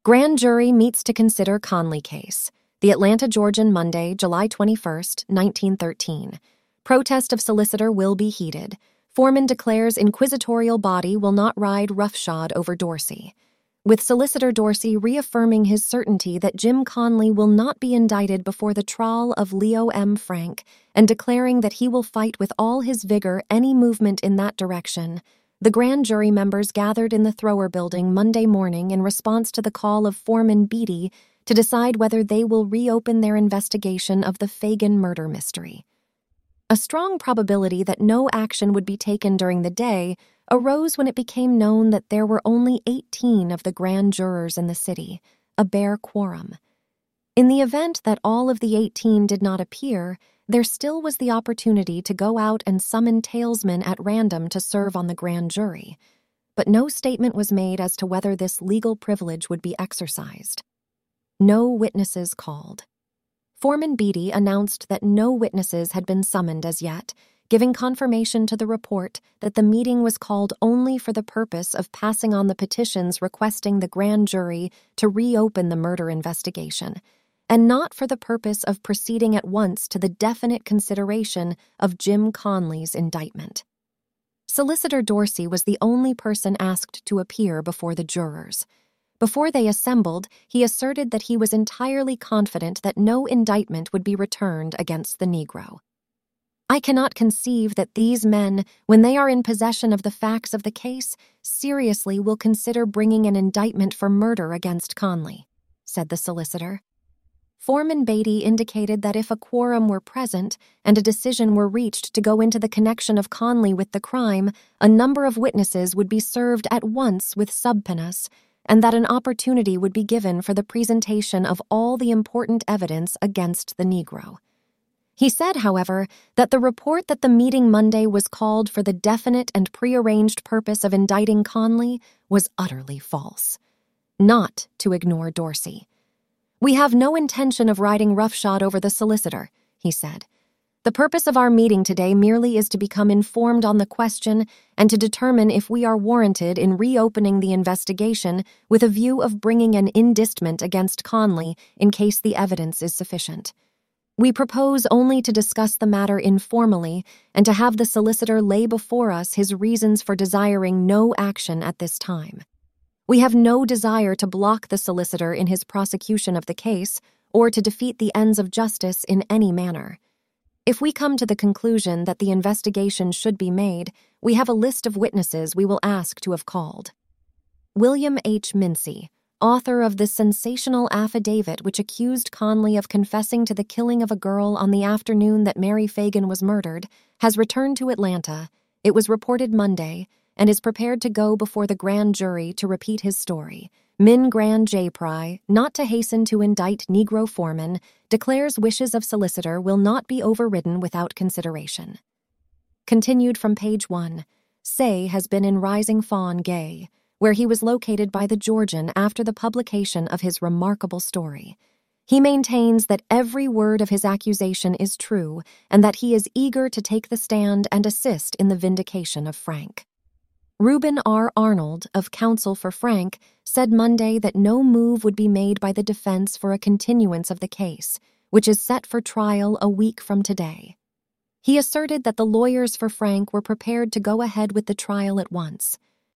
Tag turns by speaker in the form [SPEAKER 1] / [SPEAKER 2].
[SPEAKER 1] Grand jury meets to consider Conley case. The Atlanta Georgian, Monday, July 21st, 1913. Protest of solicitor will be heeded. Foreman declares inquisitorial body will not ride roughshod over Dorsey. With Solicitor Dorsey reaffirming his certainty that Jim Conley will not be indicted before the trial of Leo M. Frank and declaring that he will fight with all his vigor any movement in that direction, the grand jury members gathered in the Thrower Building Monday morning in response to the call of Foreman Beatty to decide whether they will reopen their investigation of the Fagan murder mystery. A strong probability that no action would be taken during the day arose when it became known that there were only 18 of the grand jurors in the city, a bare quorum. In the event that all of the 18 did not appear, there still was the opportunity to go out and summon talesmen at random to serve on the grand jury, but no statement was made as to whether this legal privilege would be exercised. No witnesses called. Foreman Beatty announced that no witnesses had been summoned as yet, giving confirmation to the report that the meeting was called only for the purpose of passing on the petitions requesting the grand jury to reopen the murder investigation, and not for the purpose of proceeding at once to the definite consideration of Jim Conley's indictment. Solicitor Dorsey was the only person asked to appear before the jurors. Before they assembled, he asserted that he was entirely confident that no indictment would be returned against the Negro. I cannot conceive that these men, when they are in possession of the facts of the case, seriously will consider bringing an indictment for murder against Conley, said the solicitor. Foreman Beatty indicated that if a quorum were present and a decision were reached to go into the connection of Conley with the crime, a number of witnesses would be served at once with subpoenas, and that an opportunity would be given for the presentation of all the important evidence against the Negro. He said, however, that the report that the meeting Monday was called for the definite and prearranged purpose of indicting Conley was utterly false. Not to ignore Dorsey. "We have no intention of riding roughshod over the solicitor," he said. "The purpose of our meeting today merely is to become informed on the question and to determine if we are warranted in reopening the investigation with a view of bringing an indictment against Conley in case the evidence is sufficient. We propose only to discuss the matter informally and to have the solicitor lay before us his reasons for desiring no action at this time. We have no desire to block the solicitor in his prosecution of the case or to defeat the ends of justice in any manner. If we come to the conclusion that the investigation should be made, we have a list of witnesses we will ask to have called. William H. Mincy, author of the sensational affidavit which accused Conley of confessing to the killing of a girl on the afternoon that Mary Fagan was murdered, has returned to Atlanta, it was reported Monday, and is prepared to go before the grand jury to repeat his story. Min Grand J. Pry, not to hasten to indict Negro Foreman, declares wishes of solicitor will not be overridden without consideration. Continued from page 1, Say has been in Rising Fawn Gay, where he was located by the Georgian after the publication of his remarkable story. He maintains that every word of his accusation is true and that he is eager to take the stand and assist in the vindication of Frank. Reuben R. Arnold, of counsel for Frank, said Monday that no move would be made by the defense for a continuance of the case, which is set for trial a week from today. He asserted that the lawyers for Frank were prepared to go ahead with the trial at once.